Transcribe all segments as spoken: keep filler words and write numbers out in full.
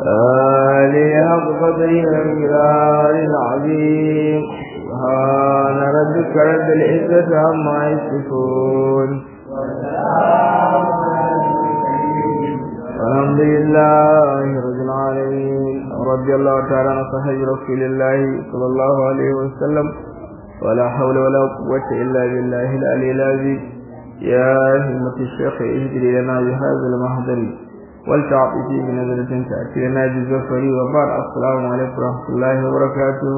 آله حق قدره ومقداره العظيم سبحان ربك رب العزة عما يصفون والحمد لله رب العالمين رضي الله تعالى عن صحابة رسول الله صلى الله عليه وسلم ولا حول ولا قوة إلا بالله العلي العظيم يا همة الشيخ اهدري لنا بهذا المحضر والتعطي بنظرة تأتي لنا بالزفر وبعد السلام عليكم ورحمة الله وبركاته.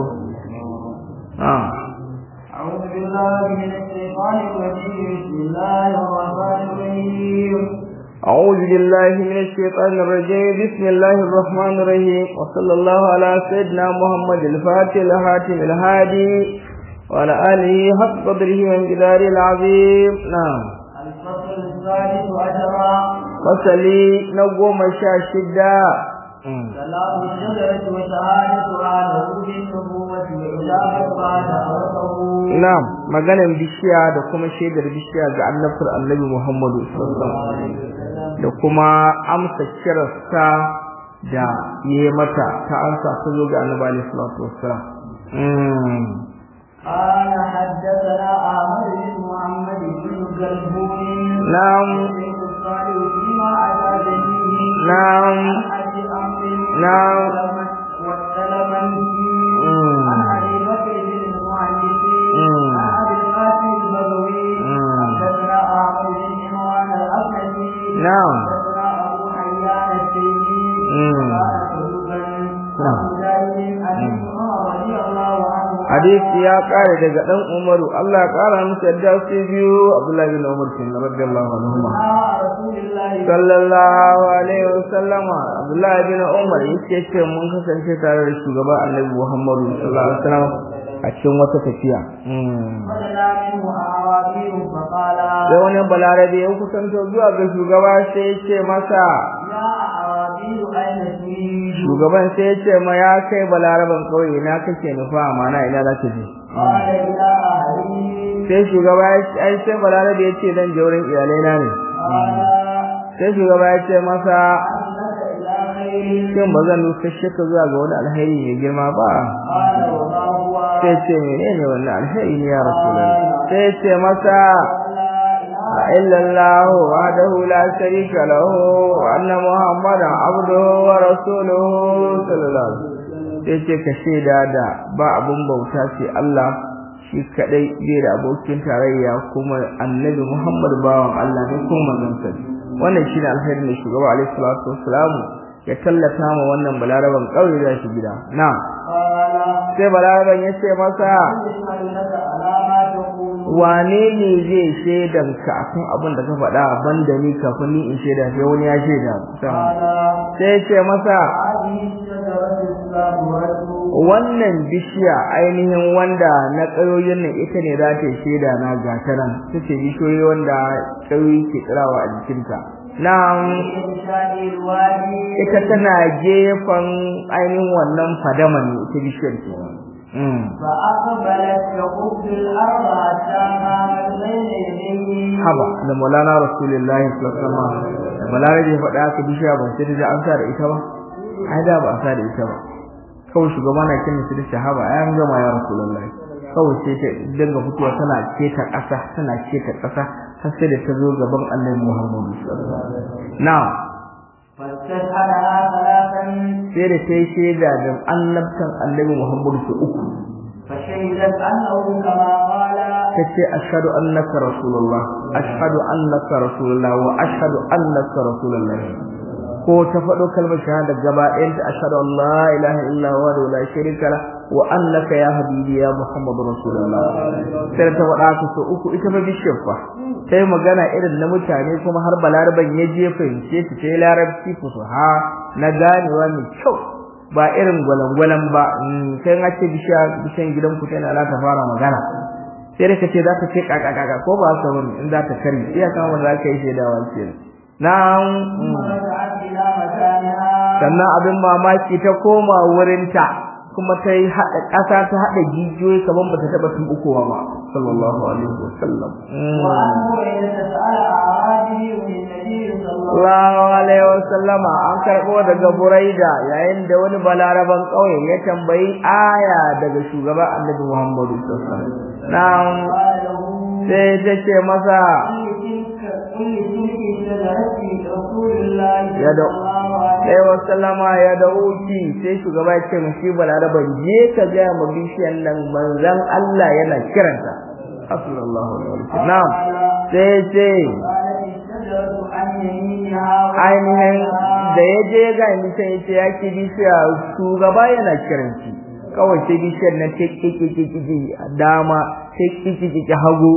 آه. أعوذ بالله من الشيطان الرجيم بسم الله الرحمن الرحيم أعوذ بالله من الشيطان الرجيم بسم الله الرحمن الرحيم وصلى الله على سيدنا محمد الفاتح الهاتم الهادي وعلى آله حق قدره ومقداره العظيم. نعم. الفصل الثالث عشر فصلي نقوم الشاشدة سلام الشجرة وشهادتها له بالنبوة وإجابة بعد أرسله. نعم maganan bishiya da kuma shaidar bishiya ga annabtar annabi Muhammadu sallallahu alaihi wasallam da kuma amsa kirarsa da yayi mata ta amsa ta zo ga annabi alaihi salatu wassalam. قال حدثنا أحمد بن محمد بن الجلبوني نعم فيما أتى به نعم نعم والسلمني عن أبي بكر بن المعلمين عن أبي القاسم البدوي حدثنا أحمد بن عمران الأسدي نعم حدثنا أبو حيان التيمي قال كذوبا نعم رضي الله عنه hadisi ya kare daga dan Umaru Allah ya kara masa yadda sai biyu Abdullah bin Umar kin radiyallahu anhu sallallahu alaihi wasallam Abdullah bin Umar yake ce mun kasance tare da shugaba Annabi Muhammad sallallahu alaihi wasallam a cikin wata tafiya da wani balarabe ya kusanto zuwa ga shugaba sai ya ce masa shugaban sai ya ce ma ya kai balaraban kauye ina kake nufa amana ina za ka je sai shugaba ya ce balarabe ya ce zan je wurin iyalai na ne sai shugaba ya ce masa shin ba zan nusashe ka zuwa ga wani alheri mai girma ba sai ce menene wannan alheri ne ya rasulullah sai ce masa إلا الله وحده لا شريك له وأن محمدا عبده ورسوله صلى الله عليه وسلم yace ka shaida da ba abun bauta sai Allah shi kadai bai da abokin tarayya kuma annabi Muhammad bawan Allah ne kuma manzon sa wannan shine alheri ne shugaba alaihi salatu wassalam ya tallata ma wannan balaraban kauye da shi gida na sai balaraban yace masa wane ne zai shaidan ka akan abin da ka faɗa banda ni kafin ni in shaida sai wani ya shaida sai ya ce masa wannan bishiya ainihin wanda na ƙayoyin nan ita ne za ta shaida na gata nan tace bishiyoyi wanda ƙayoyi ke tsirawa a jikinta na'am ita tana gefen ainihin wannan fadama ne ita bishiyar ke فأقبلت تقب الأرض حتى قامت بين يديه haba da Maulana Rasulullahi sallallahu alaihi wasallam da balarabe ya faɗa ka bishiya ban sai da an sa da ita ba ai da ba a sa da ita ba kawai shugaba na kin su da shahaba ai an gama ya Rasulullahi kawai sai ta dinga fitowa tana keta ƙasa tana keta ƙasa har sai da ta zo gaban Annabi Muhammad sallallahu alaihi wasallam na'am فاستشهدها ثلاثا sai da sai shaida da annabtan Annabi Muhammad su uku فشهدت أنه كما قال tace ashhadu annaka rasulullah ashhadu annaka rasulullah wa ashhadu annaka rasulullah ko ta fado kalmar shahada gaba ɗayan ta ashhadu an la ilaha illa huwa la sharika la wa annaka ya habibi ya muhammadur rasulullah sai ta faɗa ta so uku ita ba bishiyar fa sai magana irin na mutane kuma har balaraban ya je fahimce ta sai larabci fusuha na ganewa mai kyau ba irin gwalangwalan ba sai an ce bishiya bishiyan gidan ku tana za ta fara magana sai da kace za ta ce kakakaka ko ba sa bane in za ta kare iya kama za ka yi shedawa ce na'am sannan abin mamaki ta koma wurinta kuma ta yi hada ƙasa ta hada jijiyoyi kaman bata taba tumbukowa ba sallallahu alaihi wasallam sallallahu alaihi wasallama an karbo daga Buraida yayin da wani balaraban kauye ya tambayi aya daga shugaban Annabi Muhammad sallallahu alaihi wasallam na'am sai ta ce masa ya da sai wasallama ya da uki sai shugaba ya ce mishi balaraban je ka ga mu bishiyan nan manzon Allah yana kiranta sallallahu alaihi wasallam na'am sai ce ainihin da ya je ga mutum ya ce ya ke bishiya shugaba yana kiranci kawai sai bishiyar nan ta kikikiki dama sai kikikiki hagu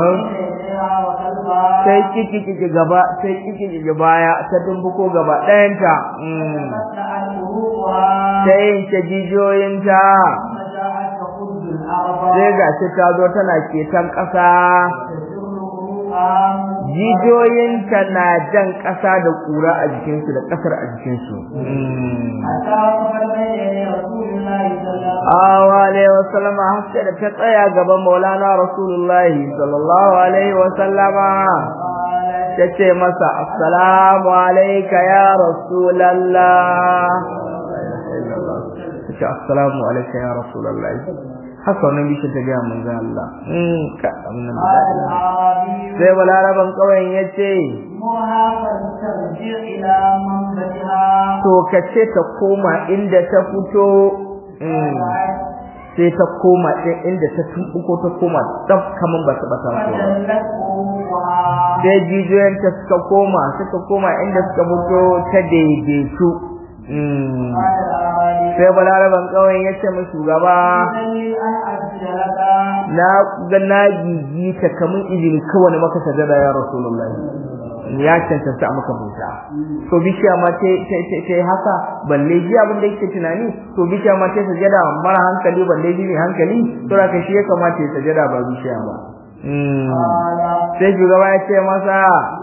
sai kikikiki gaba sai kikikiki baya ta dumbuko gaba ɗayanta sai yanke jijiyoyinta sai ga shi ta zo tana ketan ƙasa jijiyoyinta na jan ƙasa da ƙura a jikinsu da ƙasar a jikinsu. Awa alaihi wasallama haske da ta tsaya gaban Maulana Rasulullahi sallallahu alaihi wasallama ta ce masa assalamu alaika ya Rasulallah. Ta ce assalamu alaika ya Rasulallah. haka wannan bishin ta gaya manzo Allah mm ka amna sai balaraban kauyen yace to kace ta koma inda ta fito mm sai ta koma inda ta tuko ta koma dab kaman ba ta bata ko sai jijiyoyin ta suka koma suka koma inda suka fito ta daidaitu mm sai balaraban kauyen yace musu gaba na ga naji ta kamun izini kawai maka sajada ya rasulullahi ya cancanta maka bauta to bishiya ma tai tai haka balle ji abin da yake tunani to bishiya ma tai sajada mara hankali balle ji mai hankali to raka shi ya kamata ya sajada ba bishiya ba mm sai shugaba ya ce masa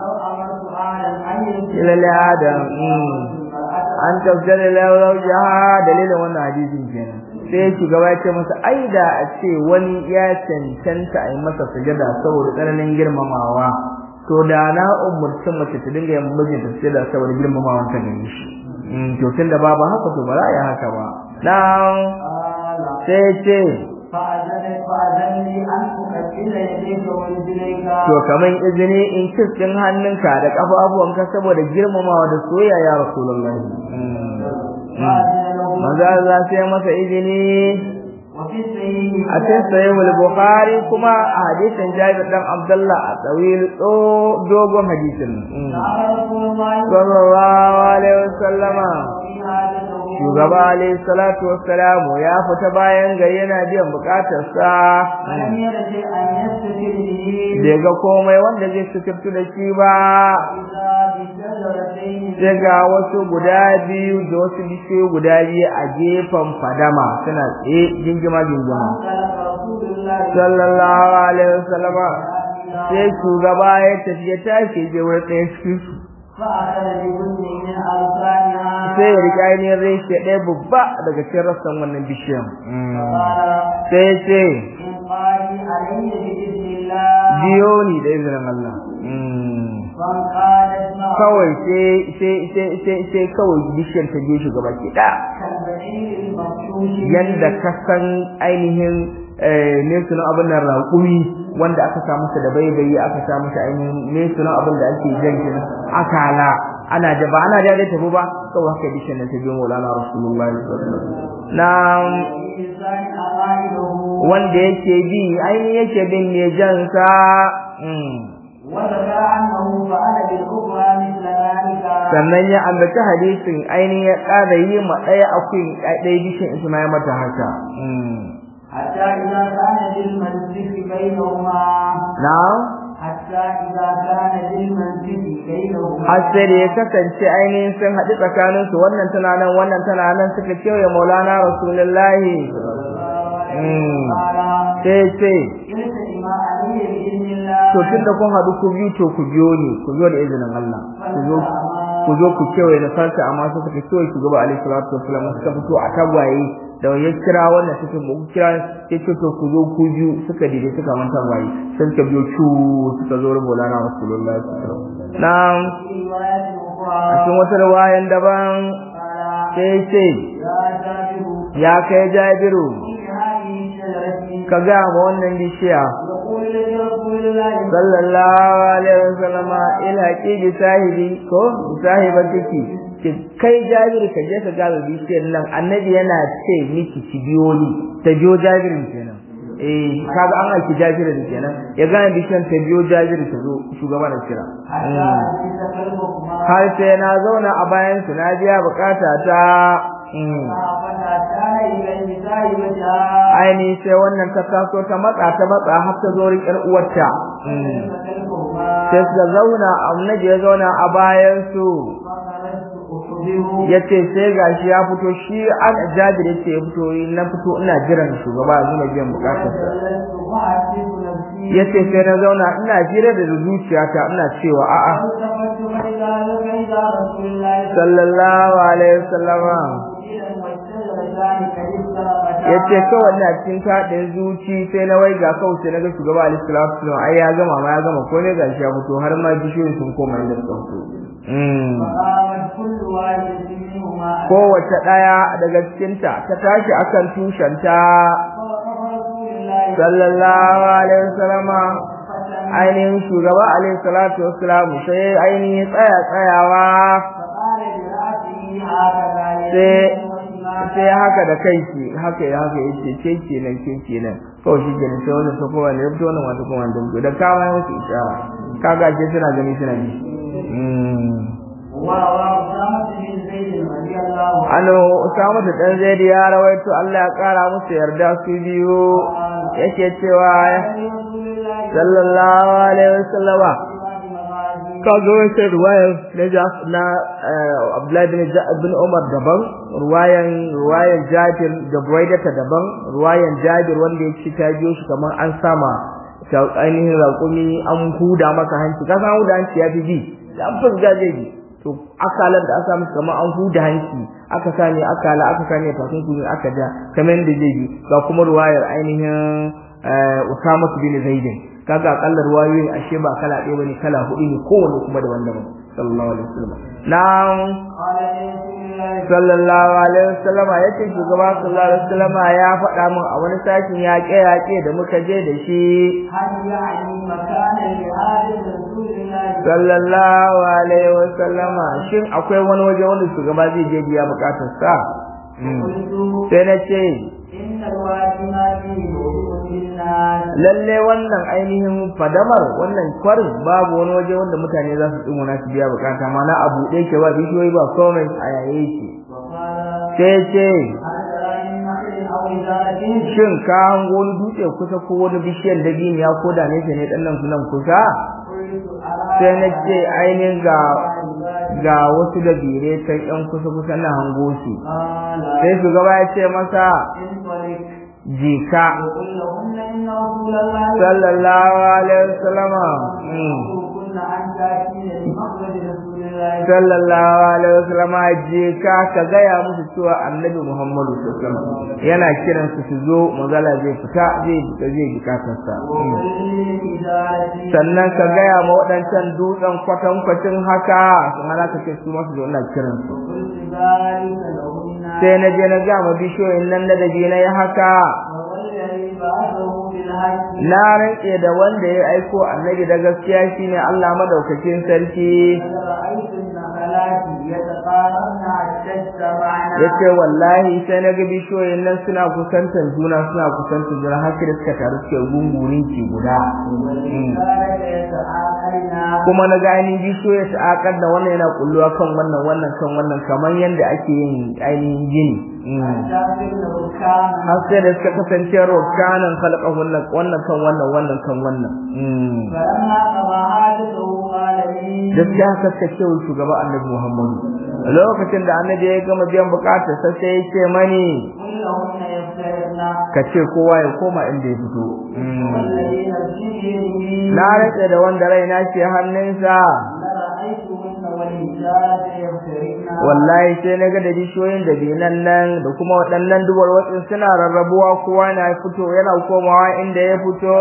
ila adam an tafsira lahu jaha dalilin wannan hadisin kenan sai shugaba ya ce masa aida a ce wani ya cancanta a yi masa sujada saboda tsananin girmamawa to da na umurci mace ta dinga yin mijinta sujada saboda girmamawan ta gare shi to tunda babu haka to ba za a yi haka ba na sai ce to kaman izini in kiskin hannunka da kafafuwanka saboda girmamawa da soyayya ya rasulullahi manzo Allah sai masa izini a cikin sahihul bukhari kuma a hadisin Jabir dan Abdullah a tawil dogon hadisin sallallahu alaihi wasallama shugaba alaihi salatu wassalamu ya fita bayan gari yana biyan bukatar sa daga komai wanda zai sukirtu da shi ba daga wasu guda biyu da wasu bishiyoyi guda biyu a gefen fadama suna tsaye gingima gingima sallallahu alaihi wasallam sai shugaba ya tafi ya tashi je wurin ɗaya cikin su sai ya riƙa ainihin reshe ɗaya babba daga cikin rassan wannan bishiyan sai ya ce biyo ni da izinin Allah kawai sai kawai bishiyar ta je shugaba ke da yanda ka san ainihin ne sunan abin nan raƙumi wanda aka samu sa da baibayi aka samu sa ainihin ne sunan abin da ake jankin akala ana da ba ana da tafi ba kawai haka bishiyar ta je Maulana Rasulullahi sallallahu alaihi wasallam na wanda yake bi ainihin yake bin ne jansa sannan ya ambaci hadisin ainihin ya ƙara yi ma ɗaya akwai ɗaya bishin isma ya mata haka hatta idza kana lil manzili bainahuma na'am hatta idza kana lil manzili bainahuma har sai da ya kasance ainihin sun haɗu tsakanin su wannan tana nan wannan tana nan suka ce ya Maulana Rasulullahi sai sai to tunda kun haɗu ku biyu to ku biyo ni ku zo da izinin Allah ku zo ku zo ku kewaye da farka amma suka ce kewaye shugaba alaihi salatu wasallam suka fito a tagwaye da ya kira wannan suka ku kira sai ce to ku zo ku biyu suka dide suka manta tagwaye sai suka biyo cu suka zo rubuta na rasulullahi sallallahu alaihi wasallam na'am a cikin wata riwayan daban sai ce ya kai Jabiru ka ga ma wannan bishiya sallallahu alaihi wasallam ila ki sahibi ko sahibatiki kai Jabiru ka je ka ga bishiyar nan annabi yana ce miki ki biyo ni ta biyo Jabiru kenan eh kaga an aiki Jabiru kenan ya ga bishiyar ta biyo Jabiru ta zo shugaba na kira har sai na zauna a bayan su na biya bukata ta aini sai wannan ta taso ta matsa ta matsa har ta zo riƙar uwarta sai su zauna annabi ya zauna a bayan su yace sai gashi ya fito shi an Jabir yace ya fito na fito ina jiran shugaba zuwa biyan bukatarsa yace sai na zauna ina jira da zuciyata ina cewa a'a sallallahu alaihi wasallam yace kawai ina cikin tadin zuci sai na waiga kawai sai naga shugaba alaihi salatu wasallam ai ya gama ma ya gama ko ne gashi ya fito har ma bishiyoyi sun koma inda suka fito mm kowace daya daga cikinta ta tashi akan tushenta sallallahu alaihi wasallam ainihin shugaba alaihi salatu wasallam sai ainihin tsaya tsayawa sai sai haka da kai shi haka ya haka yace ce kenan ce kenan kawai shi kenan sai wannan sako wanda ya fito wannan wata kuma wannan da kama ya wuce ishara kaga ke suna gani suna ji Ano Usama da dan Zaid ya rawaito Allah ya kara musu yarda su biyu yake cewa sallallahu alaihi wasallam kaga wata ruwaya na Abdullah bin bin Umar daban ruwayan ruwayan Jabir da Buraida daban ruwayan Jabir wanda yake ta biyo shi kamar an sama ta ainihin raƙumi an huda maka hanci ka san huda hanci ya fi bi da an fusga zai bi to akalan da aka musu kamar an huda hanci aka sani akala aka sani fasin kuni aka ja kamar da zai bi ga kuma ruwayar ainihin Usama bin Zaid kaga akallar ruwayoyin ashe ba kala ɗaya bane kala hudu ne kowanne kuma da wanda sallallahu alaihi wasallam na'am sallallahu alaihi wasallam yace shugaba sallallahu alaihi wasallam ya faɗa min a wani sakin yaƙe yaƙe da muka je da shi sallallahu alaihi wasallam shin akwai wani waje wanda shugaba zai je biya bukatar sa sai na ce lalle wannan ainihin fadamar wannan kwarin babu wani waje wanda mutane za su tsumuna su biya bukata mana abu ɗaya ke ba bishiyoyi ba komai a yaye shi sai ce shin ka hango wani dutse kusa ko wani bishiyar dabino ya koda nesa ne ɗan nan nan kusa sai na ce ainihin ga ga wasu da bire ta yan kusa kusa na hango shi sai su gaba ya ce masa jika sallallahu alaihi wasallam sallallahu alaihi wasallam jika ka gaya musu cewa annabi Muhammadu sallallahu alaihi wasallam yana kiran su su zo magana zai fita zai zai bukatarsa sannan ka gaya ma waɗancan dutsen kwatan kwatin haka sun hana ka ce su masu zo ina kiran su sai na je na ga ma bishiyoyin nan da dabi na yi haka na rantse da wanda ya aiko annabi da gaskiya shine Allah madaukakin sarki yace wallahi sai na ga bishiyoyin nan suna kusantar juna suna kusantar juna har sai suka taru suke gungurin ki guda kuma na ga ainihin bishiyoyi su akar da wannan yana kulluwa kan wannan wannan kan wannan kamar yadda ake yin ainihin gini har sai da suka kasance rukanan khalaqahun wannan kan wannan wannan kan wannan gaskiya haka suka ce wa shugaba annabi Muhammadu lokacin da annabi ya gama biyan bukatar sa sai ya ce mani ka ce kowa ya koma inda ya fito na rantsa da wanda raina ke hannunsa wallahi sai naga da bishiyoyin da binan nan da kuma waɗannan duwar watsin suna rarrabuwa kowa na fito yana komawa inda ya fito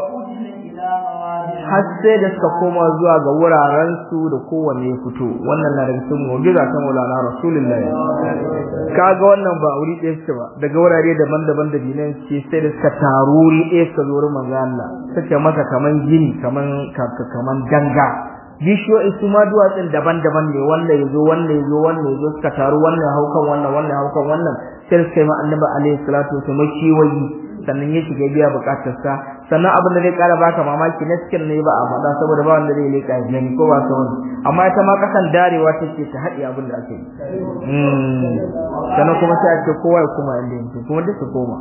har sai da suka koma zuwa ga wuraren su da kowanne ya fito wannan na daga cikin mu'jiza ta Maulana Rasulullahi kaga wannan ba wuri ɗaya ce ba daga wurare daban-daban da binan ce sai da suka taruri ɗaya suka zo wurin manzo Allah suka masa kaman gini kaman kaman ganga bishiyoyi su ma duwatsun daban-daban ne wanda yazo wanda yazo wanda yazo suka taru wannan haukan wannan wannan haukan wannan sai sai ma annabi alaihi salatu wasallam kiwayi sannan ya shiga biya bukatar sa sannan abin da zai kara baka mamaki na cikin ne ba a faɗa saboda ba wanda zai leka gani ko ba sa wani amma ita ma kasan darewa take ta haɗi abin da ake yi mm sannan kuma sai a ce kowa ya koma inda yake kuma duk su koma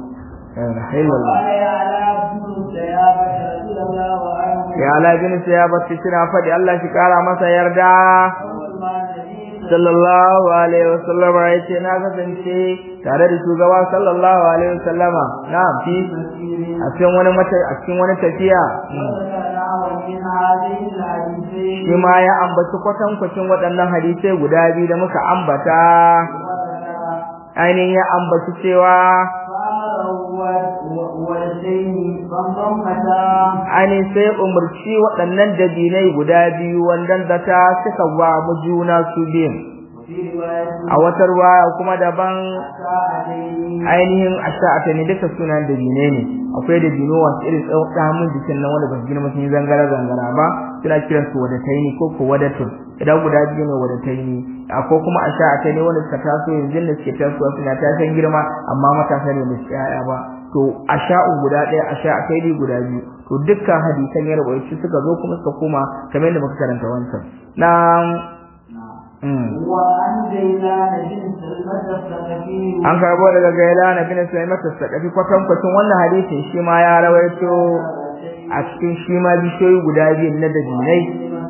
ya ala bin sayabat sina fadi Allah shi kara masa yarda sallallahu alaihi wasallam yace na kasance tare da shugaba sallallahu alaihi wasallama na fi a cikin wani mata a cikin wani tafiya shi ma ya ambaci kwatan kwacin waɗannan hadisai guda biyu da muka ambata ainihin ya ambaci cewa ani sai umurci waɗannan dabinai guda biyu wannan da ta suka wa mu juna su biyu a wata ruwaya kuma daban ainihin asha'ata ne duka sunan dabinai ne akwai dabino wasu irin tsamun jikin nan wanda ba su gina mutum zangara zangara ba suna kiran su wadataini ko ko wadatun idan guda biyu ne wadataini akwai kuma asha'ata ne wanda suka taso yanzu da suke tasowa suna tashin girma amma matasa ne da su yaya ba to asha'u guda ɗaya asha'ataini guda biyu to dukkan hadisan ya rawaito suka zo kuma suka koma kamar yadda muka karanta wancan na an karbo daga gaila na bin sulaimat as-saqafi kwatan kwatan wannan hadisin shi ma ya rawaito a cikin shi ma bishoyi guda biyu na dabinai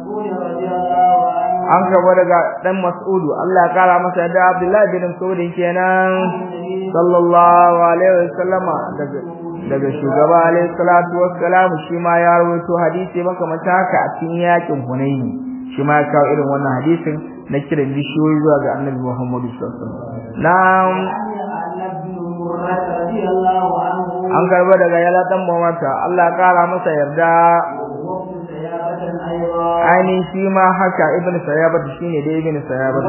an karbo daga dan mas'udu Allah ya kara masa da Abdullahi bin Mas'ud kenan sallallahu alaihi wasallama daga daga shugaba alaihi salatu wassalam shi ma ya rawaito hadisi makamanta haka a cikin yakin Hunaini shi ma ya kawo irin wannan hadisin na kiran bishiyoyi zuwa ga Annabi Muhammad sallallahu alaihi wasallam na'am an karba daga yala dan mamata Allah ya kara masa yarda ani shi ma haka ibn sayabat shine da ibn sayabat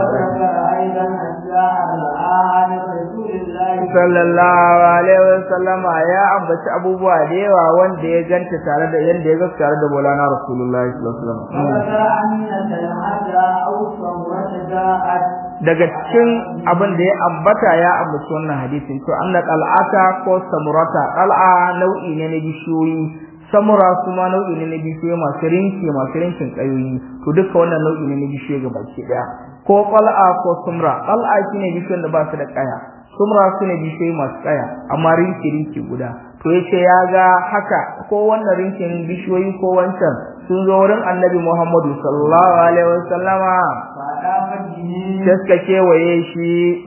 sallallahu alaihi wasallam ya ambaci abubuwa da yawa wanda ya ganta tare da yanda ya gaskata tare da Maulana Rasulullahi sallallahu alaihi wasallam daga cikin abin da ya ambata ya ambaci wannan hadisin to anna qal'ata ko samurata qal'a nau'i ne na bishiyoyi samura kuma nau'i ne na bishiyoyi masu rinki masu rinkin kayoyi to duka wannan nau'i ne na bishiyoyi gabaki daya ko qal'a ko sumra qal'a shine bishiyoyin da ba su da kaya sumra sune bishiyoyi masu kaya amma rinki rinki guda to yace ya ga haka ko wannan rinkin bishiyoyi ko wancan sun zo wurin Annabi Muhammadu sallallahu alaihi wasallama sai suka kewaye shi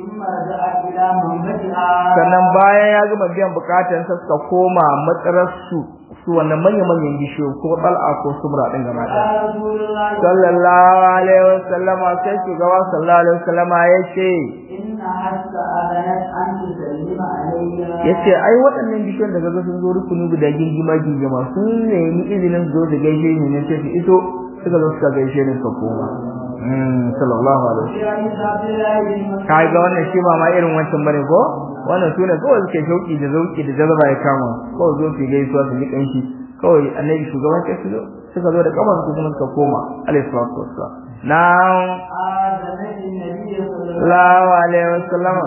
sannan bayan ya gama biyan bukatansa suka koma matsararsu su wannan manyan-manyan bishiyoyi ko bal'a ko sumra din gaba ɗaya sallallahu alaihi wasallam sai shugaba sallallahu alaihi wasallam yace inna hatta adanat an tusallima alayya yace ai waɗannan bishiyoyin da kaga sun zo rukuni guda gingima gingima sun nemi izinin zo da gaishe ni ne sai iso suka zo suka gaishe ni ka koma mm sallallahu alaihi wasallam kai ga wannan shi ba ma irin wancan bane ko wannan sune kawai suke shauki da zauki da jazaba ya kama kawai zo su gaisuwa su ji kanshi kawai annabi shugaban sai su suka zo da kamar su kuma suka koma alaihi salatu wassalam now sallallahu alaihi wasallam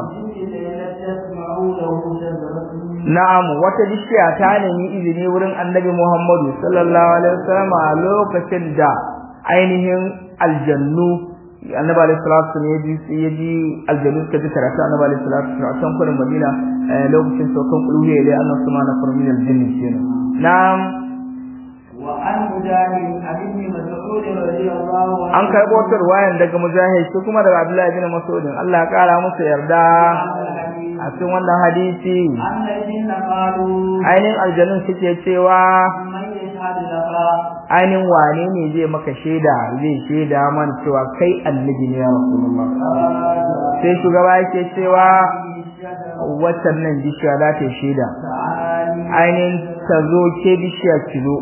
na'am wata bishiya ta nemi izini wurin annabi Muhammadu sallallahu alaihi wasallam a lokacin da ainihin aljannu annabi alaihi salatu ne yaji yaji aljannu suka ji karatu annabi alaihi salatu a can kullum Madina lokacin saukan kuluhiya da annabi subhanahu wa ta'ala aljanni kenan na'am wa an mujahid ibn mas'ud radiyallahu anhu an karbo tarwayan daga mujahid shi kuma daga Abdullah ibn Mas'ud Allah ya kara musu yarda a cikin wannan hadisi ainihin aljanun suke cewa ainin wane ne zai maka shaida zai shaida man cewa kai annabi ne ya rasulullah sai shugaba yake cewa watan nan bishiya za ta shaida ainin ta zo ke bishiya ki zo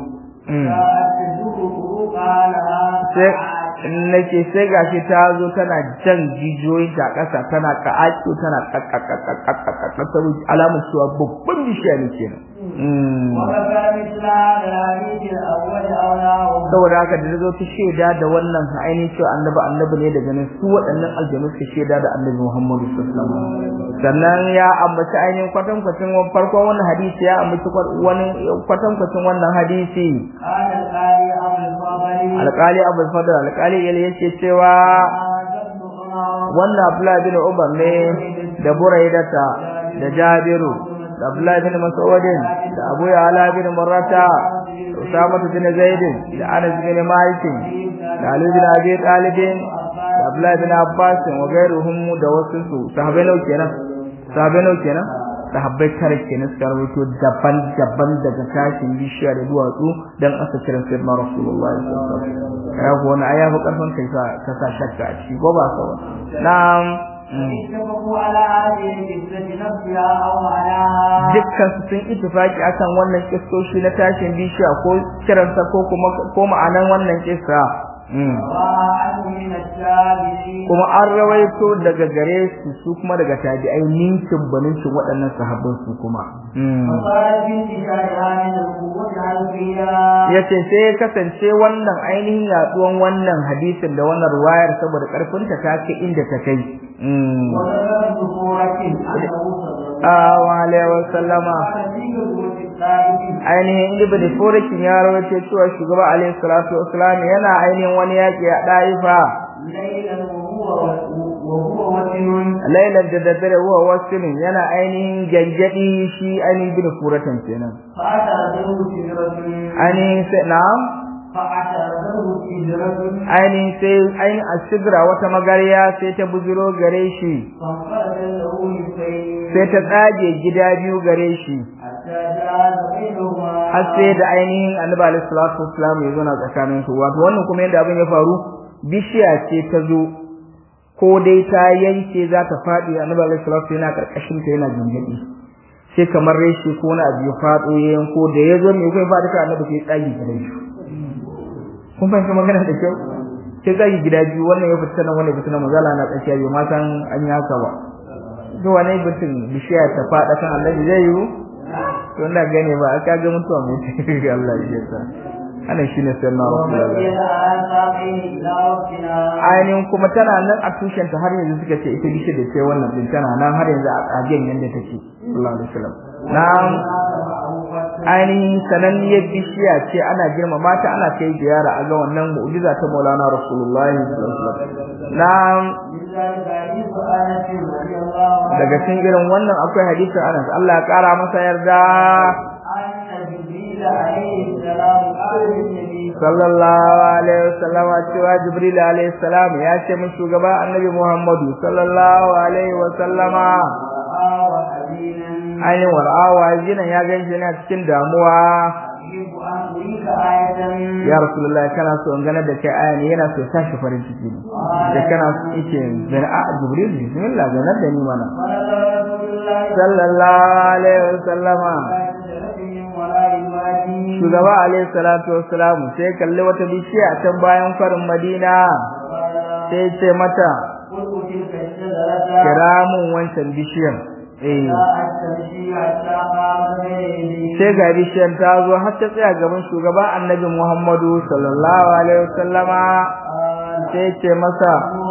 sai nake sai gashi ta zo tana jan jijiyoyin ta kasa tana ka'aƙo tana kakkakkakkakkakkakka alamun cewa babban bishiya ne kenan saboda haka da zo ta shaida da wannan ainihin cewa annabi annabi ne daga nan su waɗannan aljanu suka shaida da annabi Muhammadu sallallahu alaihi wasallam sannan ya ambaci ainihin kwatan kwatan farkon wannan hadisi ya ambaci wani kwatan kwatan wannan hadisi alƙali Abu Fadl alƙali yake cewa wannan Abdullah bin Umar ne da Buraidata da Jabiru da Abdullah bin Mas'ud da Abu Ya'la bin Murrata Usama bin Zaid da Anas bin Malik da Ali bin Abi Talib da Abdullah bin Abbas wa gairuhum da wasu su sahabbai nau kenan sahabbai nau kenan sahabbai tare kenan suka rawaito daban-daban daga tashin bishiya da duwatsu dan aka kira sayyidina Rasulullah sallallahu alaihi wasallam ya go na aya fa karfan kai ka sa shakka a ciki ko ba sawa na'am dukkan su sun ittifaki akan wannan kissoshi na tashin bishiya ko kiransa ko kuma ko ma'anan wannan kissa kuma an rawaito daga gare su su kuma daga tabi'ai ninkin banincin waɗannan sahabban su kuma yace sai ya kasance wannan ainihin yaduwan wannan hadisin da wannan ruwayar saboda karfinta ta kai inda ta kai wa alaihi wa sallama ainihin ibn Furakin ya rawaito cewa shugaba alaihi salatu wassalam yana ainihin wani yaki a Daifa lailan da daddare huwa wasilin yana ainihin gangadi shi ainihin ibn Furakin kenan ainihin sai na'am ainihin sai ainihin asigra wata magariya sai ta bujiro gare shi sai ta tsage gida biyu gare shi har sai da ainihin annabi alaihi salatu wassalam ya zo na tsakanin su wato wannan kuma yadda abin ya faru bishiya ce ta zo ko dai ta yanke za ta faɗi annabi alaihi salatu yana karkashin ta yana jingadi sai kamar reshe ko na abu ya faɗo ya yanko da ya zo mai kai faɗi ka annabi sai tsagi gare shi kun fahimta magana da kyau sai tsagi gida biyu wannan ya fita nan wannan ya fita nan mazala na tsakiya bai ma san an yi haka ba to wani mutum bishiya ta faɗa kan annabi zai yi to ina gane ba aka ga mutuwa mai tafi Allah ya sa ana shine sunna ainihin kuma tana nan a tushen ta har yanzu suka ce ita bishe da ce wannan din tana nan har yanzu a kagen yanda take sallallahu alaihi wasallam na'am ainihin sananniyar bishiya ce ana girmama ta ana kai ziyara a ga wannan mu'jiza ta Maulana Rasulullahi sallallahu alaihi wasallam na'am daga cikin irin wannan akwai hadisin Anas Allah ya kara masa yarda sallallahu alaihi wasallam cewa Jibril alaihi salam ya ce mun shugaba Annabi Muhammadu sallallahu alaihi wasallama ainihin war'awa jinan ya ganshi yana cikin damuwa ya Rasulullahi kana so in gana da kai aya ne yana so tashi farin ciki ne da kana so yake zara Jibril bismillah gana da ni mana sallallahu alaihi wasallama shugaba alaihi salatu wassalam sai kalle wata bishiya a can bayan farin Madina sai ce mata kiramun wancan bishiyar eh sai ga bishiyar ta zo har ta tsaya gaban shugaba annabi Muhammadu sallallahu alaihi wasallama sai ce masa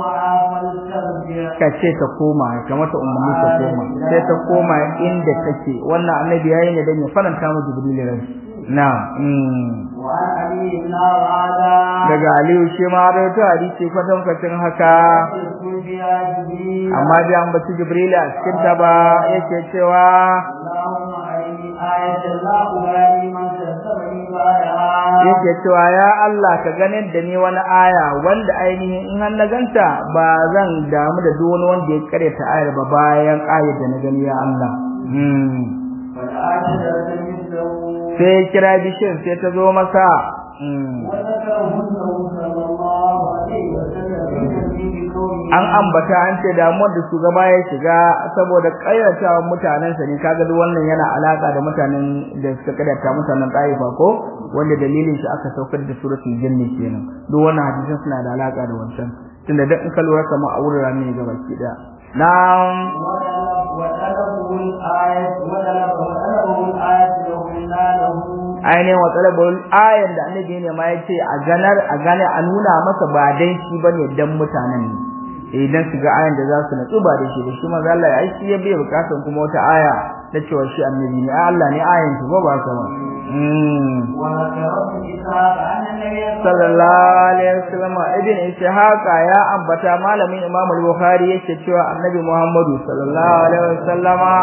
kace ta koma kamata umarni ta koma sai ta koma inda take wannan annabi yayi ne dan ya faranta mu Jibril ran na'am mm daga Aliyu shi ma da ta hadisi kwatan kwatan haka amma da an bace Jibril a cikin ta ba yake cewa yake cewa ya Allah ka ganin da ni wani aya wanda ainihin in har na ganta ba zan damu da duk wani wanda ya karanta ayar ba bayan ayar da na gani ya Allah mm sai kira bishin sai ta zo masa an ambata an ce damuwar da shugaba ya shiga saboda kayyatawa mutanen sa ne kaga duk wannan yana alaka da mutanen da suka kaddata mutanen Taifa ko wanda dalilin shi aka saukar da suratul jinni kenan duk wannan hadisin suna da alaka da wancan tunda duk in ka lura kamar a wurin ne gaba ki da na'am ainihin wa talabul ayat da annabi ne ma yace a ganar a gane a nuna masa ba dan shi bane dan mutanen ne idan su ga ayan da za su natsu ba da shi da shi manzo Allah ya aiki ya bai bukatun kuma wata aya da cewa shi annabi ne Allah ne ayan shi ba ba sa ba sallallahu alaihi wasallam ibn ishaq ya ambata malamin imam al-bukhari yake cewa annabi muhammadu sallallahu alaihi wasallama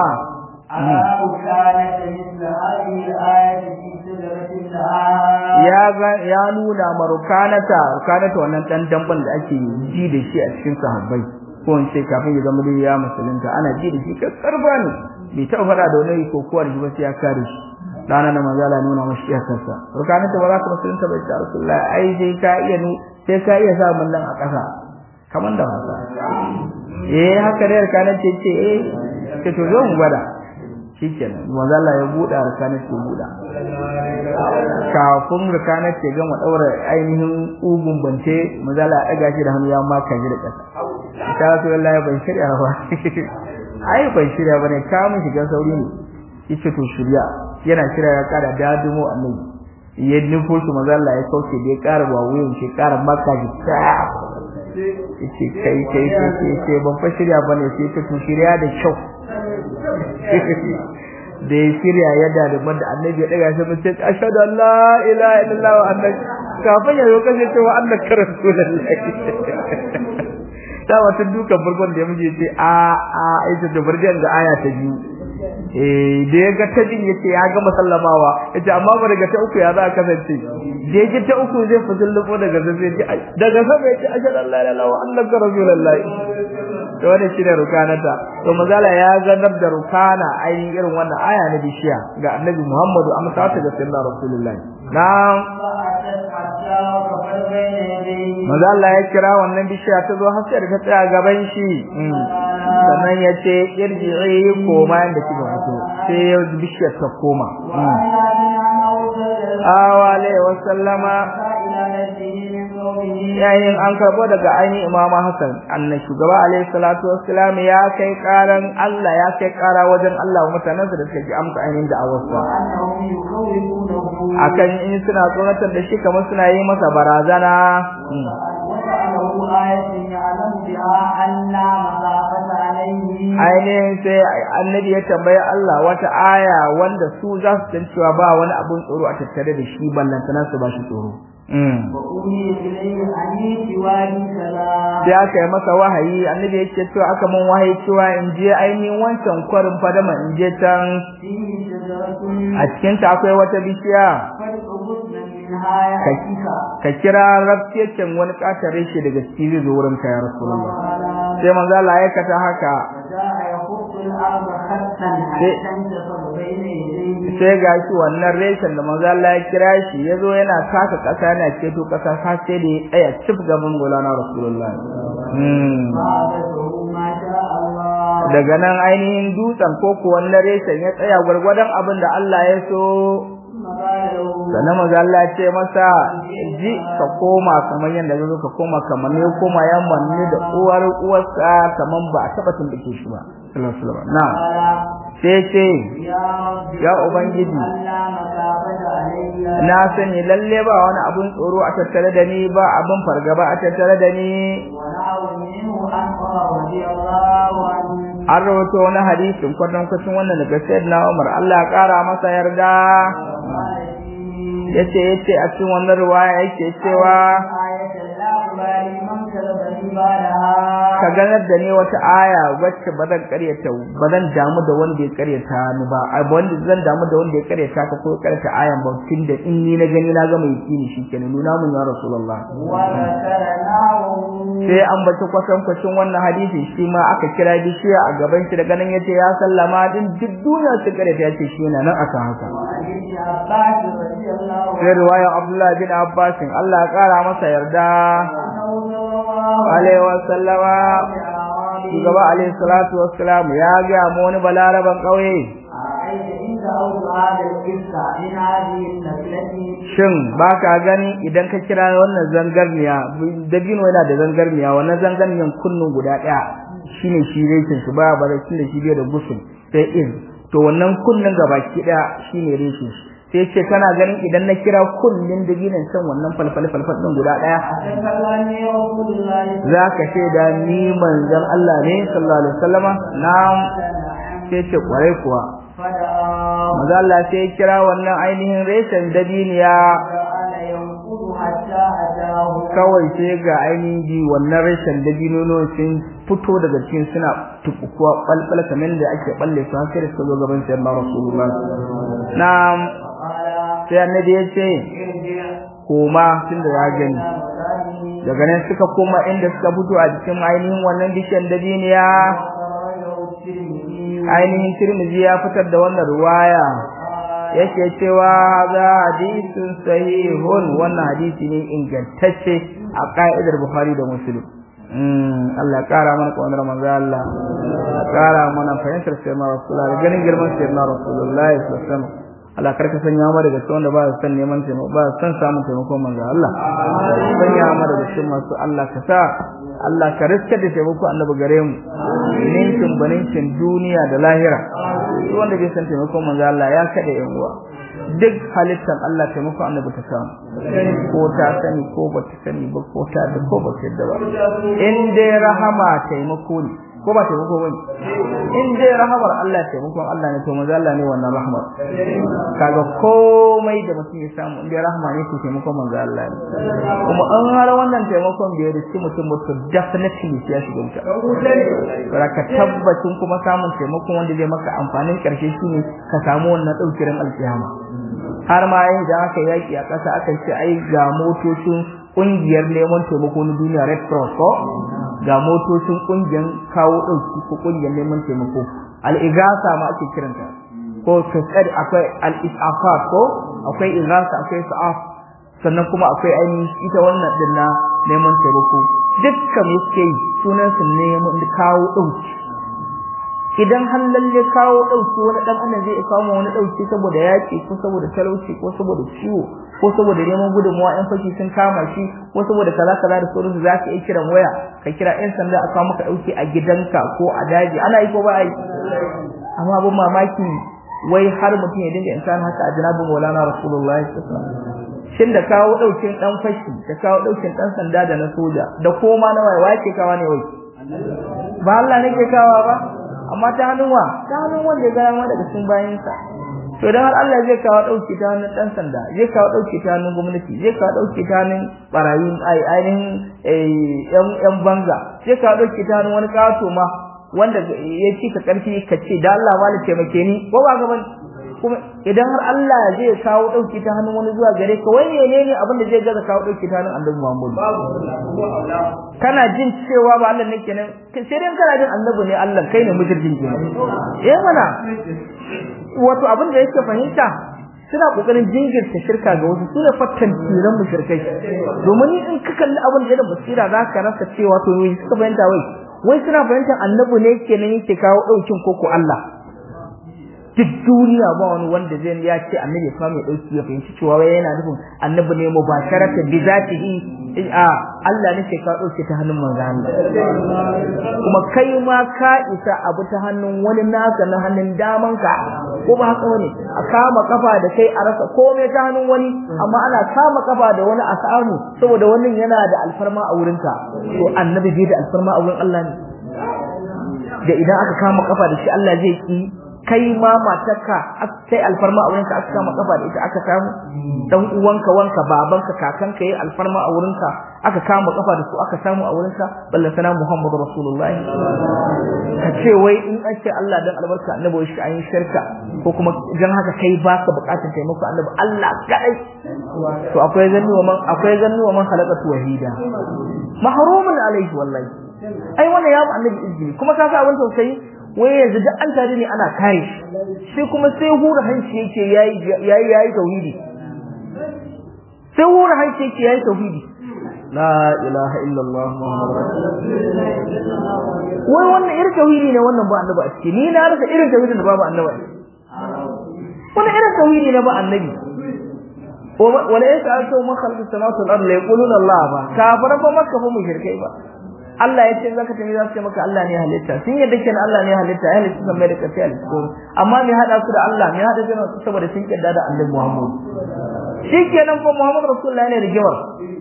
ya ga ya nuna marukanata rukanata wannan dan damban da ake ji da shi a cikin sahabbai ko in ce kafin ya zama da ya musulunta ana ji da shi karba ne bai taɓa fada da wani kokuwar shi ba sai ya kare shi dana da manzala nuna mashi iyakarsa rukanata ba za ka musulunta ba ta Rasulullah ai sai ka iya nu sai ka iya sa mallan a ƙasa kaman da wasa eh haka dai rukanata ce eh ce to zo mu gwada shikenan manzala ya buɗa rukanata ya buɗa kafin rukanata ya gama daura ainihin ugun bance manzala ya daga shi da hannu ya maka shi da ƙasa ta Rasulullah ban shirya ba ai ban shirya bane ka mun shiga sauri ne yace to shirya yana kira ya kara dadumo annabi ya nufo shi manzo Allah ya kauce da ya kara ba wuyan shi kara maka shi ta yace kai kai kai sai ban fa shirya bane sai ta to shirya da kyau da ya shirya yadda da banda annabi ya daga shi mutum ashhadu an la ilaha illallah wa annaka kafin ya zo kace cewa annaka rasulullahi ta wata dukan farkon da ya muje ce a a ita da barjan da aya ta biyu eh da ya ga ta din yace ya ga musallamawa yace amma ba daga ta uku ya za ka kasance da ya ta uku zai fuzulluko daga zai daga sama yace ashhadu an la ilaha illallah wa annaka rasulullahi to wannan shine rukanata to mazala ya ganar da rukana ainihin irin wannan aya na bishiya ga annabi Muhammadu amma ta ga sallallahu rasulullahi na'am maza Allah ya kira wannan bishiya ta zo har sai da ta tsaya gaban shi sannan ya ce irji'i koma yanda kika fito sai ya bishiyar ta koma awale wa sallama yayin an karbo daga ainihin imama Hassan annabi shugaba alaihi salatu wassalam ya kai karan Allah ya kai kara wajen Allah mutanen da suka ji amsa ainihin da'awarsa akan in suna tsoratar da shi kamar suna yi masa barazana ainihin sai annabi ya tambayi Allah wata aya wanda su za su san cewa ba wani abun tsoro a tattare da shi ballantana su ba shi tsoro sai aka yi masa wahayi annabi ya ce cewa aka mun wahayi cewa in je ainihin wancan kwarin fadama in je can a cikinta akwai wata bishiya ka kira rafiyacin wani katar reshe daga cikin zai wurin ka ya Rasulullah sai manzo Allah ya kata haka sai ga shi wannan reshen da manzo Allah ya kira shi yazo yana taka kasa yana ceto kasa har sai da ya tsaya cif gaban Maulana Rasulullah daga nan ainihin dutsen ko ko wannan reshen ya tsaya gurgurdan abin da Allah ya so sannan maza Allah ce masa ji ka koma kamar yadda zo ka koma kamar ne koma ya manne da uwar uwarsa kaman ba taba tumbike shi ba sallallahu alaihi wasallam na sai ce ya ubangiji na sani lalle ba wani abun tsoro a tattare da ni ba abun fargaba a tattare da ni an rawaito wani hadisin kwadon kwacin wannan daga sayyidina Umar Allah ya kara masa yarda yace yace a cikin wannan riwaya yake cewa بعدها ka ganar da ni wata aya wacce bazan karyata bazan damu da wanda ya karyata ni ba ai wanda zan damu da wanda ya karyata ka ko karyata ayan ba tunda in ni na gani na ga mai kini shikenan nuna mun ya rasulullah sai an bace kwasan kwacin wannan hadisi shi ma aka kira bishiya a gaban shi daga nan yace ya sallama din duk duniya su karyata yace shi yana nan aka haka sai riwaya Abdullah bin Abbas Allah ya kara masa yarda alaihi wasallama shugaba alaihi salatu wassalam ya ga mu wani balaraban kauye shin baka gani idan ka kira wannan zangarniya dabino yana da zangarniya wannan zangarniyan kunnun guda daya shine shi reshin shi ba ba da shi da gusul sai in to wannan kunnun gabaki daya shine reshin shi sai ce kana ganin idan na kira kullun dabinan san wannan falfal falfal din guda daya zaka ce da ni manzon Allah ne sallallahu alaihi wasallama na'am sai ce kwarai kuwa manzon Allah sai kira wannan ainihin reshen dabiniya kawai sai ga ainihin ji wannan reshen dabinono sun fito daga cikin suna tukuwa balbal kamar da ake balle su har sai su zo gaban sayyidina Rasulullah na'am sai annabi ya ce koma tunda ya gani daga nan suka koma inda suka fito a cikin ainihin wannan bishan dabiniya ainihin Tirmidhi ya fitar da wannan riwaya yake cewa za hadisun sahihun wannan hadisi ne ingantacce a ka'idar Bukhari da Muslim mm Allah ya kara mana kaunar manzo Allah ya kara mana fahimtar sayyidina Rasulullah ganin girman sayyidina Rasulullah sallallahu alaihi wasallam Allah karka sanya mu daga cikin wanda ba su san neman taimako ba su san samun taimakon manzo Allah sanya mu daga cikin masu Allah ka sa Allah ka riska da taimako annabi gare mu ninkin baninkin duniya da lahira duk wanda bai san taimakon manzo Allah ya kada yan uwa duk halittar Allah taimako annabi ta samu ko ta sani ko ba ta sani ba ko ta da ko ba ta da ba in dai rahama taimako ne ko ba taimako bane in dai rahamar Allah taimakon Allah ne to manzo Allah ne wannan rahmar kaga komai da mutum ya samu in dai rahama ne to taimakon manzo Allah ne kuma an har wannan taimakon bai riski mutum mutum definitely ya shiga wuta ka tabbacin kuma samun taimakon wanda zai maka amfanin karshe shine ka samu wannan daukirin alkiyama har ma yayin da aka yaki a kasa aka ce ai ga motocin kungiyar neman taimako na duniya Red Cross ko ga motocin kungiyar kawo dauki ko kungiyar neman taimako al-igasa ma ake kiranta ko tsari akwai al-isafat ko akwai igasa akwai sa'af sannan kuma akwai ainihin ita wannan din na neman taimako dukkan yake sunan su neman kawo dauki idan har lalle kawo dauki wani dan annan zai kawo wani dauki saboda yaki ko saboda talauci ko saboda ciwo ko saboda neman gudunmuwa ɗan fashi sun kama shi ko saboda kaza kaza da sauransu za ka iya kiran waya ka kira ɗan sanda a kawo maka dauki a gidanka ko a daji ana yi ko ba ai amma abun mamaki wai har mutum ya dinga insan haka a janabin Maulana Rasulullahi sallallahu alaihi wasallam shin da kawo daukin dan fashi da kawo daukin dan sanda da na soja da koma na wai wace kawa ne wai ba Allah ne ke kawa ba amma ta hannun wa ta hannun wanda ya gaya daga cikin bayansa to dan har Allah zai kawo dauki ta hannun dan sanda zai kawo dauki ta hannun gwamnati zai kawo dauki ta hannun barayi ai ainihin yan yan banga zai kawo dauki ta hannun wani kato ma wanda ya ci ka karfi ka ce da Allah wala taimake ni ko ba gaban kuma idan har Allah zai kawo dauki ta hannun wani zuwa gare ka wai menene abin da zai gaza kawo dauki ta hannun Annabi Muhammad kana jin cewa ba Allah ne kenan sai dai kana jin Annabi ne Allah kai ne mujirjin kenan eh mana wato abin da yake fahimta suna kokarin jingirta shirka ga wasu sune fattan tiran mushrikai domin in ka kalli abin da basira zaka rasa cewa to ne suka fahimta wai wai suna fahimtar Annabi ne kenan yake kawo daukin koko Allah duk duniya ba wani wanda zai ya ce Annabi ya samu dauki ya fahimci cewa wai yana nufin Annabi ne mubasharatan bi zatihi a Allah ne ke ka dauke ta hannun manzo Allah kuma kai ma ka isa abu ta hannun wani naka na hannun daman ka ko ba haka bane a kama kafa da kai a rasa komai ta hannun wani amma ana kama kafa da wani a samu saboda wannan yana da alfarma a wurinka to Annabi bai da alfarma a wurin Allah ne da idan aka kama kafa da shi Allah zai ki kai ma matarka sai alfarma a wurinka aka kama kafa da ita aka samu dan uwanka wanka babanka kakanka yayi alfarma a wurinka aka kama kafa da su aka samu a wurinka ballatana Muhammadu Rasulullahi ka ce wai in an ce Allah dan albarka annabi shi an yi shirka ko kuma dan haka kai baka bukatar taimako annabi Allah kadai to akwai zanni wa man akwai zanni wa man khalaqatu wahida mahrumun alaihi wallahi ai wannan ya mu annabi izini kuma kaga abin tausayi wai yanzu da an tare ne ana kai shi kuma sai hura hanci yake yayi yayi yayi tauhidi sai hura hanci yake yayi tauhidi la ilaha illallah muhammadur rasulullah wai wannan irin tauhidi ne wannan ba annabi a cikin ni na rasa irin tauhidin da babu annabi wannan irin tauhidi ne ba annabi wala yas'alu man khalaqa samawati wal ardi yaquluna Allah ba kafara ba makka fa mushrikai ba Allah ya ce zaka tafi za su ce maka Allah ne halitta sun yadda kenan Allah ne halitta ya halitta san mai da kafi halitta amma me hada su da Allah me hada su saboda sun kidda da Annabi Muhammad shikenan fa Muhammad Rasulullahi ne rigimar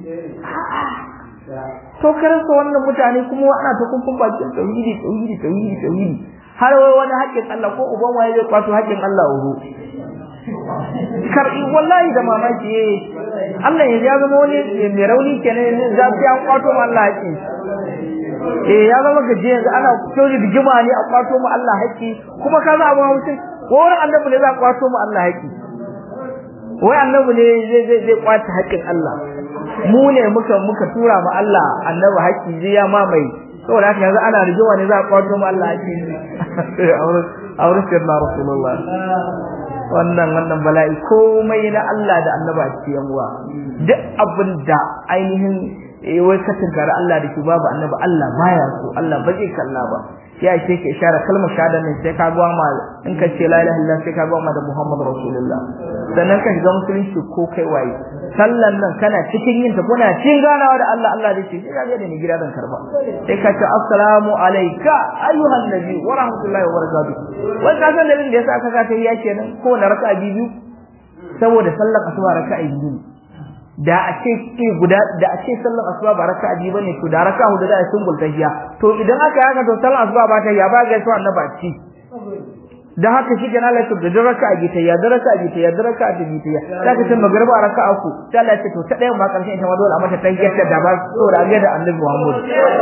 to karansa wannan mutane kuma ana ta kunkun bakin tauhidi tauhidi tauhidi tauhidi har wai wani haƙƙin Allah ko uban waye zai kwato haƙƙin Allah uhu karbi wallahi da mamaki Allah ya zama wani mai rauni kenan za su an kwato ma Allah haƙƙi eh ya zama gaje yanzu ana tori digima ne a kwato ma Allah haƙƙi kuma kaza abu hausin wurin annabi ne za a kwato ma Allah haƙƙi wai annabi ne zai zai zai kwato haƙƙin Allah mu ne muka muka tura ma Allah annabi haƙƙi zai ya mamaye saboda haka yanzu ana rigima ne za a kwato ma Allah haƙƙi a wurin sirna Rasulullah wannan wannan bala'i komai na Allah da annaba cikin uwa duk abinda ainihin eh wai ka tunkara Allah da shi babu annabi Allah baya so Allah ba zai kalla ba ya ce ke ishara kalmar shahada ne sai ka gwa ma in ka ce la ilaha illallah sai ka gwa ma da Muhammadu Rasulullah sannan ka shiga musulunci ko kai waye sallan nan kana cikin yin ta kuna cin ganawa da Allah Allah da shi sai ka ga da ni gida dan karba sai ka ce assalamu alayka ayyuhan nabi wa rahmatullahi wa barakatuh wai ka san dalilin da yasa aka ga ta yi kenan ko na raka'a biyu saboda sallar asuba raka'a biyu da a ce ke guda da a ce sallar asuba ba raka'a biyu bane to da raka'a hudu da sun bultahiya to idan aka yaka to sallar asuba ba ta ya ba ga sai annabi ci dan haka shi kenan Allah ya da raka'a biyu ta ya da raka'a biyu ta ya da raka'a biyu ta ya zaka ce magriba raka'a ku sai Allah ya ce to ta dayan ma karshen ita ma dole a mata tahiyyar da ba so da ga da annabi Muhammad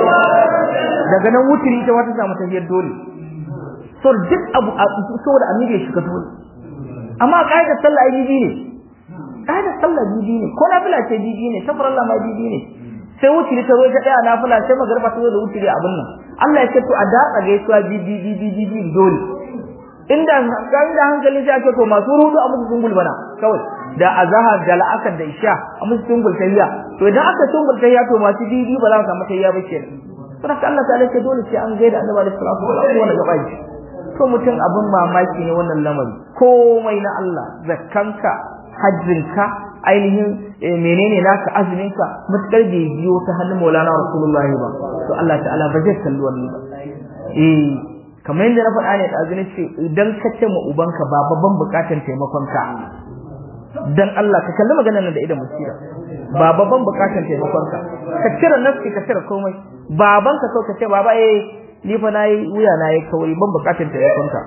daga nan wutiri ta wata samu tahiyyar dole so duk abu saboda annabi ya shiga dole amma kaidar sallah ai bibi ne kaidar sallah bibi ne ko nafila ce bibi ne safar Allah ma bibi ne sai wutiri ta zo ta daya nafila sai magriba ta zo da wutiri abin nan Allah ya ce to a datsa gaisuwa bibi bibi bibi dole inda kan da hankali sai ake to masu rudu a musu sungul bana kawai da azhar da la'akar da isha a musu sungul tayya to idan aka sungul tayya to masu bibi ba za su samu tayya ba kenan saboda Allah ta'ala ce dole sai an gaida Annabi sallallahu alaihi wasallam wannan gaba to mutum abin mamaki ne wannan lamari komai na Allah zakkanka hajjinka ainihin menene naka azuminka mutakar bai biyo ta hannun Maulana Rasulullahi ba to Allah ta'ala ba zai kalli wannan ba eh kamar yadda na faɗa ne da azumi ce idan ka ce ma ubanka ba babban bukatun taimakon ka dan Allah ka kalli maganar nan da idan musira ba babban bukatun taimakon ka ka cire nafsi ka cire komai babanka so ka ce baba eh ni fa nayi wuya nayi kawai ban bukatun taimakon ka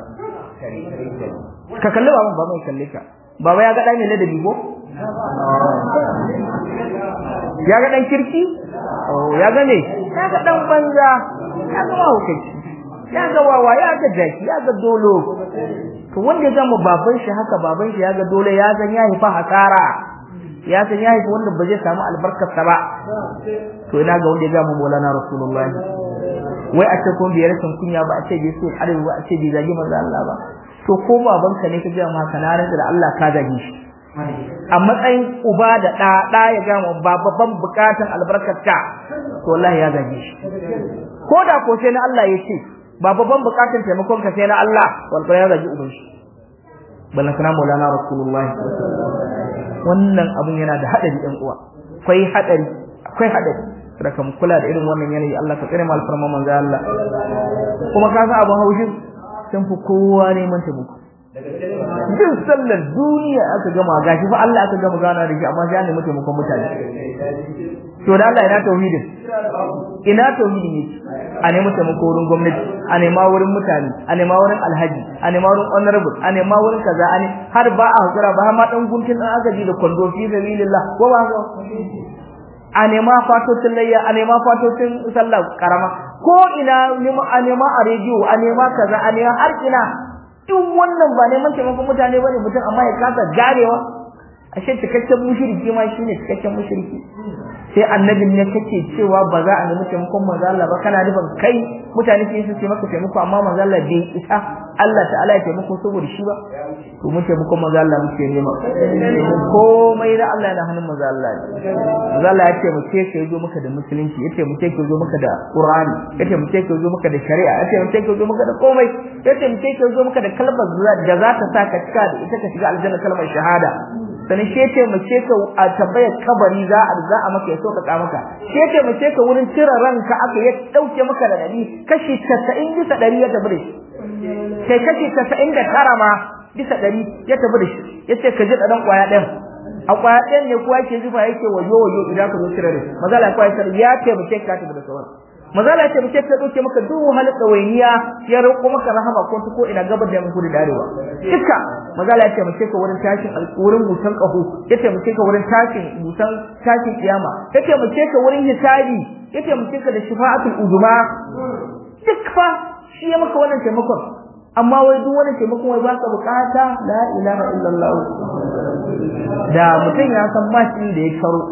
ka kalli baban ba mai kalle ka baba ya ga dan ne da bibo ya ga dan kirki oh ya ga ne ya ga dan banza ya ga hukai ya ga wawa ya ga jaki ya ga dolo to wanda ya zama baban shi haka baban shi ya ga dole ya san ya hifa hasara ya san ya hifa wanda ba zai samu albarkar sa ba to ina ga wanda ya zama Maulana Rasulullahi wai a ce ko biyar san kunya ba a ce bai so arewa ba a ce bai zagi manzo Allah ba to ko babanka ne ka ga ma kana ran da Allah ka zagi shi a matsayin uba da da da ya ga mu babban bukatun albarkarta to wallahi ya zagi shi ko da ko sai na Allah ya ce ba babban bukatun taimakon ka sai na Allah wallahi ya zagi uban shi ballan kana Maulana Rasulullahi wannan abun yana da hadari ɗan uwa akwai hadari akwai hadari saka mu kula da irin wannan yanayi Allah ka tsare mu alfarma manzo Allah kuma ka san abun haushin sun fi kowa neman taimako duk sallar duniya aka gama gashi fa Allah aka gama gana da shi amma sai an nemi taimakon mutane to da Allah ina tauhidin ina tauhidin yake a nemi taimako wurin gwamnati a nema wurin mutane a nema wurin alhaji a nema wurin honorable a nema wurin kaza a ne har ba a hakura ba har ma dan guntun dan agaji da kwando fi sabilillah ko ba haka a nema fatocin layya a nema fatocin sallah karama ko ina a nema a rediyo a nema kaza a nema har ina duk wannan ba neman taimakon mutane bane mutum amma ya kasa garewa ashe cikakken mushriki ma shine cikakken mushriki sai annabin ne kake cewa ba za a nemi taimakon manzo Allah ba kana nufin kai mutane sai su ce maka taimako amma manzo Allah bai isa Allah ta'ala ya taimako saboda shi ba to mu taimakon manzo Allah muke nema komai da Allah yana hannun manzo Allah manzo Allah ya ce mu ce ke zo maka da musulunci ya ce mu ce ke zo maka da Qur'ani ya ce mu ce ke zo maka da shari'a ya ce mu ce ke zo maka da komai ya ce mu ce ke zo maka da kalmar da za ta saka cika da ita ka shiga aljanna kalmar shahada sanin shi ce mu ce ka a tambayar kabari za a za a maka ya so ka maka shi ce mu ce ka wurin cire ranka aka ya dauke maka da dari kashi casa'in bisa dari ya tafi da shi sai kashi casa'in da tara ma bisa dari ya tafi da shi yace ka ji dan kwaya ɗin a kwaya ɗin ne kuwa yake zufa yake wayo wayo idan ka zo cire rai mazala kwaya sai ya ce mu ce ka tafi da sauran mazala ce mu ce ka dauke maka duk wahalar dawainiya ya roƙo maka rahama ko ko ina gabar da muku da darewa duka mazala ce mu ce ka wurin tashin alƙurin busan kaho yace mu ce ka wurin tashin busan tashin kiyama yace mu ce ka wurin hisabi yace mu ce ka da shifa'atul uzma duk fa shi ya maka wannan taimakon amma wai duk wannan taimakon wai baka bukata la ilaha illallah da mutum ya san mashin da ya karo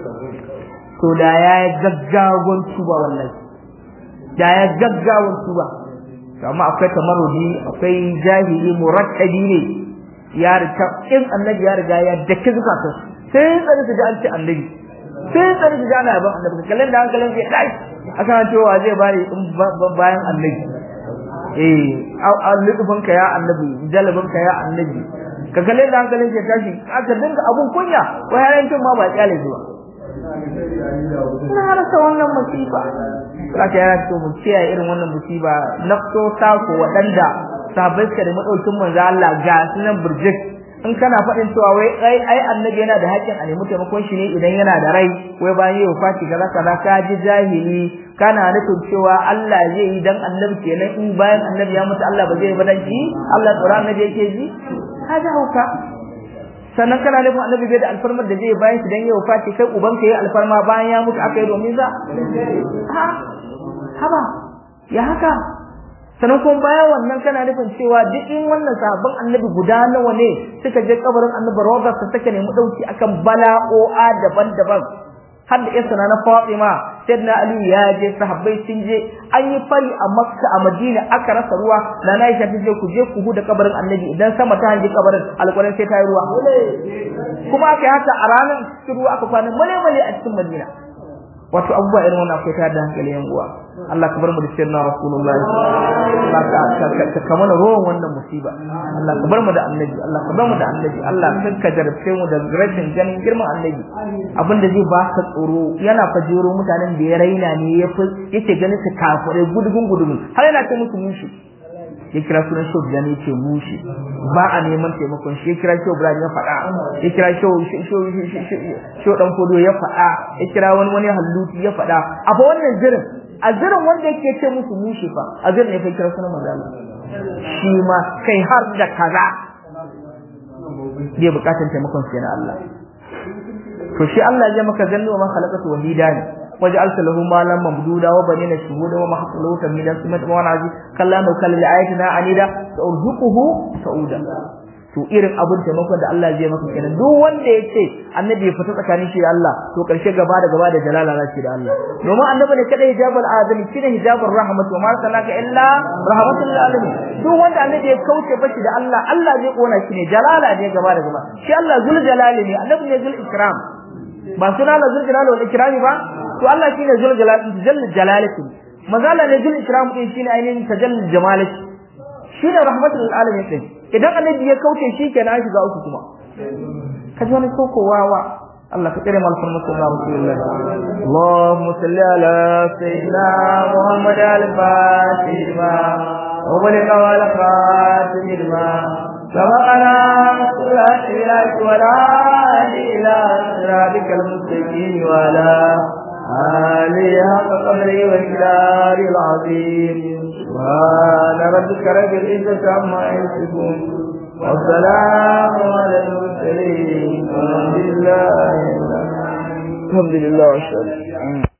to da ya gaggawan tuba wallahi da ya gaggawan tuba amma akwai tamarrudi akwai jahili murakkabi ne ya rika in annabi ya riga ya dake zakata sai tsare su da anti annabi sai tsare su da ana ban annabi kallon da hankalin sai dai aka cewa zai bari bayan annabi eh al-lutfun ka ya annabi jalabin ka ya annabi ka kallon da hankalin sai tashi aka dinga abun kunya ko yayin ma ba kyale zuwa na rasa wannan musiba saka yana to mu kiyaye irin wannan musiba nafso sako wadanda sahabbai da madaukin manzo Allah ga sunan burjik in kana fadin cewa wai ai ai annabi yana da haƙin a nemi taimakon shi ne idan yana da rai wai bayan yau fati kaza kaza ka ji jahili kana nufin cewa Allah zai yi dan annabi kenan in bayan annabi ya mutu Allah ba zai yi ba dan shi Allah tsora annabi yake ji kaga hauka sannan kana nufin annabi bai da alfarmar da zai bayan shi dan yau fati kai uban ka yi alfarma bayan ya mutu aka yi domin za ha haba ya haka sannan kuma bayan wannan kana nufin cewa duk in wannan sahabban annabi guda nawa ne suka je kabarin annabi Rawda su saka nemi dauki akan bala'o'a daban-daban har da yasa na Fatima sayyidina Ali ya je sahabbai sun je an yi fari a Makka a Madina aka rasa ruwa na Aisha ta je ku je ku huda kabarin annabi idan sama ta hanji kabarin alƙur'ani sai ta yi ruwa kuma aka yi haka a ranar cikin ruwa aka kwana male-male a cikin Madina wato abubuwa irin wannan akwai ta da hankali yan uwa Allah ka bar mu da sirrin Rasulullahi Allah ka ka ka mana ruwan wannan musiba Allah ka bar mu da annabi Allah ka bar mu da annabi Allah ka jarabce mu da rashin ganin girman annabi abinda zai ba ka tsoro yana fajero mutanen da ya raina ne ya fi yake ganin su kafire gudugun gudugun har yana ce musu mushi ya kira sunan Shehu Ibrahim ya ce mushi ba a neman taimakon shi ya kira Shehu Ibrahim ya faɗa ya kira Shehu Shehu dan Fodo ya faɗa ya kira wani wani halluti ya faɗa a fa wannan zirin a zirin wanda yake ce musu mushi fa a zirin ne fa kira sunan manzo Allah shi ma kai har da kaza bai bukatun taimakon sai na Allah to shi Allah ya maka zanno man khalaqatu wahida ne وجعلت له مالا ممدودا وبنين شهودا ومحصل له تمهيدا ثم وانا عزيز كلا لو كان لآياتنا عنيدا سأرزقه سعودا to irin abin taimakon da Allah zai maka kenan duk wanda yace annabi ya fita tsakanin shi da Allah to karshe gaba da gaba da jalala na shi da Allah domin annabi ne kada hijabul azami shine hijabur rahmat wa ma sanaka illa rahmatul lil alamin duk wanda annabi ya kauce bashi da Allah Allah zai kona shi ne jalala ne gaba da gaba shi Allah zul jalali ne annabi ne zul ikram ba suna la zul jalali wal ikrami ba to Allah shine zul jalali jall jalalati mazala ne zul ikram din shine ainihin tajallal jamalati shine rahmatul alamin din idan annabi ya kauce shi kenan shiga uku kuma kaji wani koko wawa Allah ka tsare mal farmatu Rasulullah Allahumma salli ala sayyidina Muhammad al-Fatih wa baligh ala khatim سبقنا صراط الله ولا إلى صراطك المستقيم ولا آله حق قدره وإقداره العظيم سبحان ربك رب العزة عما يصفون والسلام على المرسلين والحمد لله الحمد لله والشكر